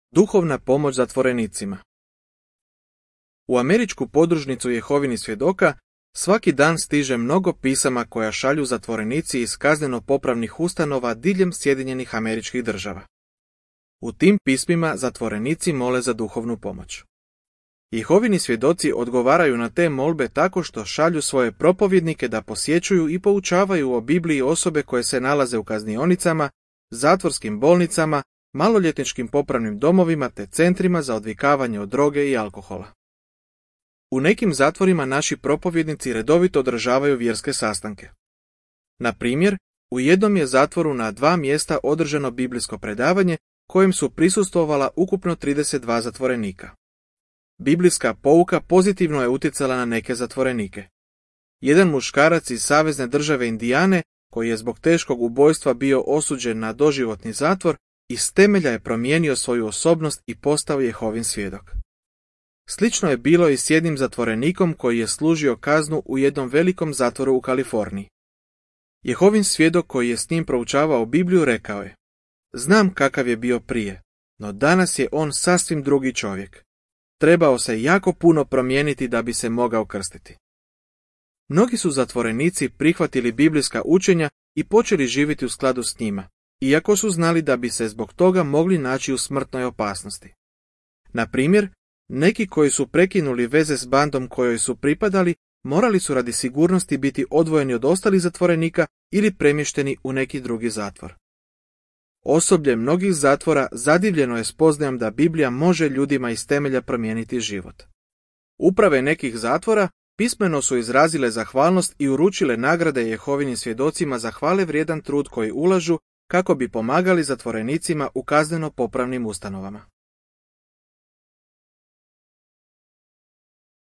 Duhovna pomoć zatvorenicima. U američku podružnicu Jehovinih svjedoka svaki dan stiže mnogo pisama koja šalju zatvorenici iz kazneno-popravnih ustanova diljem Sjedinjenih Američkih Država. U tim pismima zatvorenici mole za duhovnu pomoć. Jehovini svjedoci odgovaraju na te molbe tako što šalju svoje propovjednike da posjećuju i poučavaju o Bibliji osobe koje se nalaze u kaznionicama, zatvorskim bolnicama, maloljetničkim popravnim domovima te centrima za odvikavanje od droge i alkohola. U nekim zatvorima naši propovjednici redovito održavaju vjerske sastanke. Na primjer, u jednom je zatvoru na 2 mjesta održano biblijsko predavanje kojem su prisustvovala ukupno 32 zatvorenika. Biblijska pouka pozitivno je utjecala na neke zatvorenike. Jedan muškarac iz savezne države Indijane, koji je zbog teškog ubojstva bio osuđen na doživotni zatvor, iz temelja je promijenio svoju osobnost i postao Jehovin svjedok. Slično je bilo i s jednim zatvorenikom koji je služio kaznu u jednom velikom zatvoru u Kaliforniji. Jehovin svjedok koji je s njim proučavao Bibliju rekao je: "Znam kakav je bio prije, no danas je on sasvim drugi čovjek. Trebao se jako puno promijeniti da bi se mogao krstiti." Mnogi su zatvorenici prihvatili biblijska učenja i počeli živjeti u skladu s njima, iako su znali da bi se zbog toga mogli naći u smrtnoj opasnosti. Na primjer, neki koji su prekinuli veze s bandom kojoj su pripadali, morali su radi sigurnosti biti odvojeni od ostalih zatvorenika ili premješteni u neki drugi zatvor. Osoblje mnogih zatvora zadivljeno je spoznajom da Biblija može ljudima iz temelja promijeniti život. Uprave nekih zatvora pismeno su izrazile zahvalnost i uručile nagrade Jehovinim svjedocima za hvale vrijedan trud koji ulažu kako bi pomagali zatvorenicima u kazneno-popravnim ustanovama.